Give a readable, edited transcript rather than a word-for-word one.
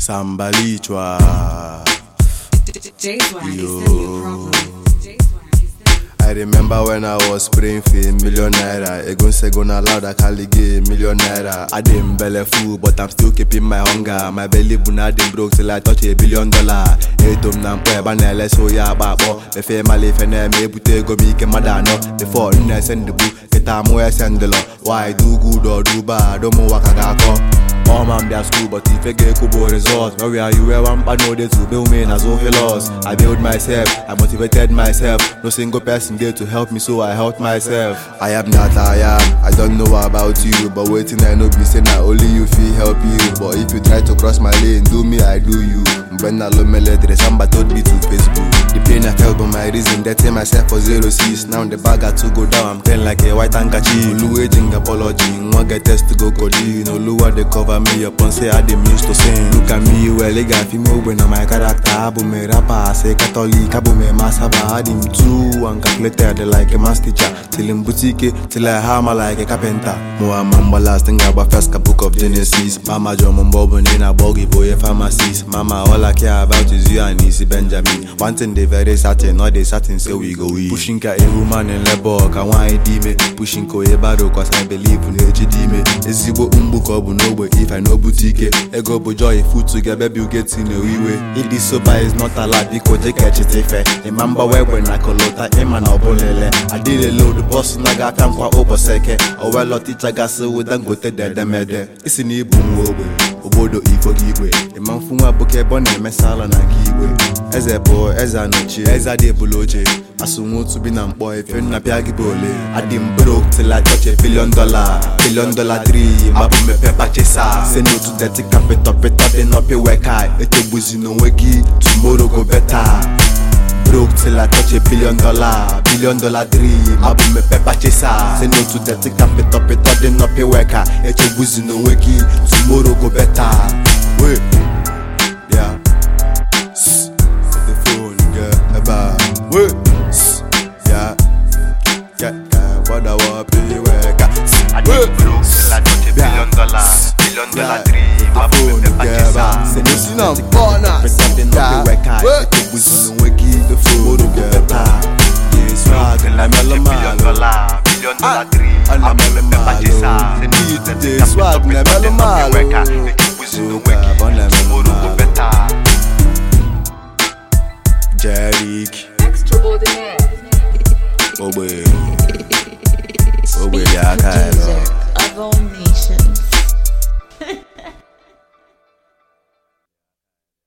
Sambalichwa. I remember when I was spraying for $1,000,000 naira. Egun segona loud I can't get $1,000,000 I didn't belly full, but I'm still keeping my hunger. My belly bunadin broke till I touch $1,000,000,000. Hey dum nam kwe banele so ya babo. Me fe male fe ne me bute go mi ke madano. Before nne send the book, kita mo send the law. Why do good or do bad? Don't mo wakagako. All man be at school, but if you get good results, where are you? Where I'm I know they to build me as all lost. I build myself, I motivated myself. No single person there to help me, so I helped myself. I am not I am. I don't know about you, but waiting I know be saying that only you feel help you. But if you try to cross my lane, do me, I do you. When I love me letter, somebody told me to Facebook. The pain I felt by my reason, that myself for 0-6. Now the bag had to go down, I'm playing like a white handkerchief. Olu waiting apology, one get test to go coding. Olu what they cover me up and say I didn't used to sing. Look at me, well, they got female when I'm my character. Abu me rapper, say Catholic, Abu me massaba. I him too, and calculated like a math teacher. Till him boutique, till I hammer like a carpenter. More mamba last thing about first book of Genesis. Mama John Mumbobo in a boggy boy a pharmacist. Mama all I care about is you and Easy Benjamin. One thing they very certain, not they certain say we go eat. Pushing ka a woman in labor, can wine me. Pushing ko a baro, cause I believe in HD me. Is you umbuko no if I know boutique. Ego bojoy food together, baby you get in a way. It is sober is not allowed because they catch it if I remember when I colota eman obolele. I did a load the boss and I got time for over second. Or well teacher got so with them go to the mede. It's in a boom over. Obodo iko giwe. A man from a bouquet bonnet mesala na giwe. As a boy, as a noche, as a deboloje. As soon to be nam boy, if you're not piagi bole. I didn't broke till I touch $1,000,000,000. $1,000,000 dream, Abu me pepper chesa. Say no to the tick up it, then up a work high. It a buzzy no wiggy, tomorrow go better. Broke till I touch $1,000,000,000. $1,000,000 dream, Abu me pepper chesa. Say no to the tick up it, then up a work high. It a buzzy no wiggy, tomorrow go better. Wait, yeah. The phone, yeah, about. Wait, yeah. What I want to be work. I did broke till I touch $1,000,000,000. $1,000,000 dream, Abu me pepper chesa. Say no sin on bonus. Yeah. The phone, yeah. Swag la melomalo. $1,000,000 dream, Abu me pepper chesa. Swag la melomalo.